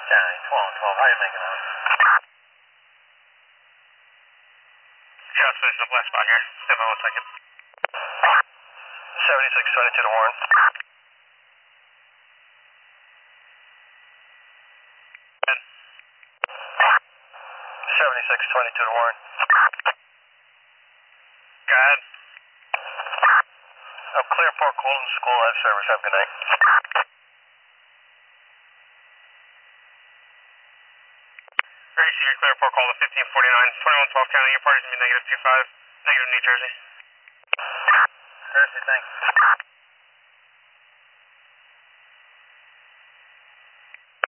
County, 12, how you making out? Yeah, so there's a black spot here. Stand by 1 second. 7622 to Warren. 7622 to Warren. Go ahead. Clear for Colton School, have service, have a good night. Gracie, you're clear for call to 1549, 2112 County, your party's going to be -25, negative New Jersey. Gracie, thanks.